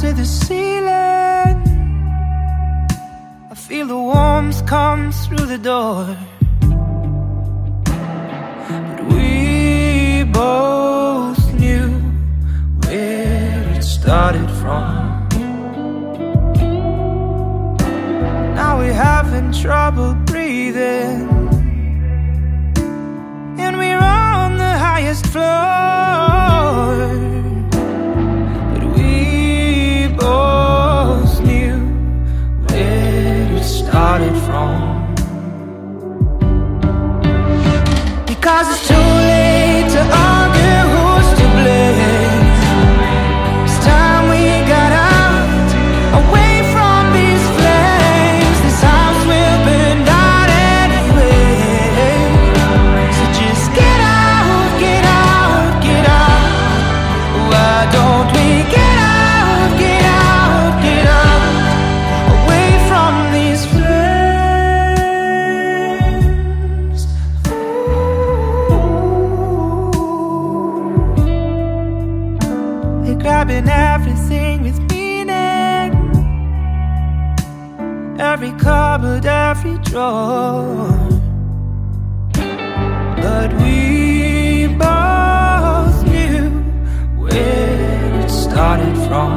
to the ceiling. I feel the warmth come through the door. But we both knew where it started from. Now we're having trouble breathing, and we're on the highest floor. But we both knew where it started from. Because it's too late to argue who's to blame. It's time we got out, away from these flames. This house will burn down anyway. So just get out, get out, get out. Why don't we get out, get out, get out, away from these flames. They're grabbing everything with meaning, every cupboard, every drawer. But we both knew where it started from.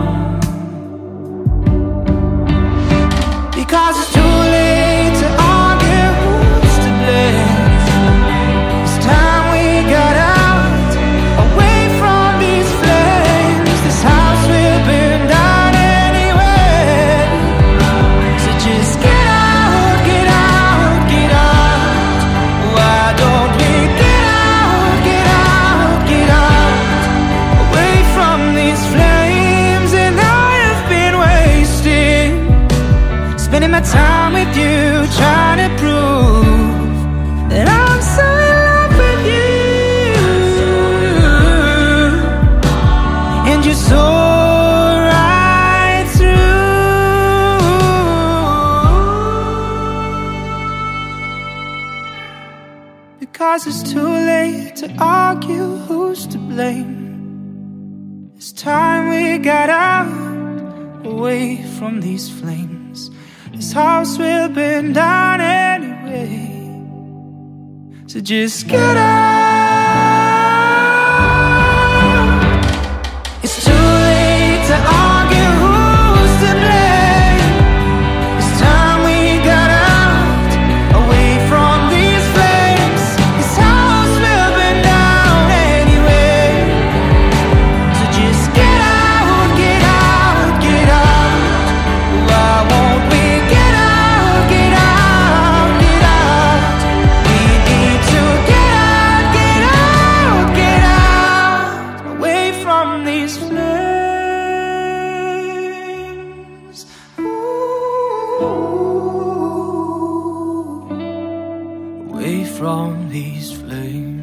Because it's too late to argue who's to blame. It's time we got out, away from these flames. This house will burn down anyway. So just get out, get out, get out. Why don't we get out, get out, get out, away from these flames? And I have been wasting, spending my time with you, trying to prove that I'm so in love with you. And you're so right through. Because it's too late to argue who's to blame. It's time we got out, away from these flames. This house will burn down anyway. So just get out. It's too late to argue who's to blame. It's time we got out, away from these flames. This house will burn down anyway. So just get out, get out, get out. Why won't we get out, get out, get out? We need to get out, get out, get out, away from these flames. Ooh, away from these flames.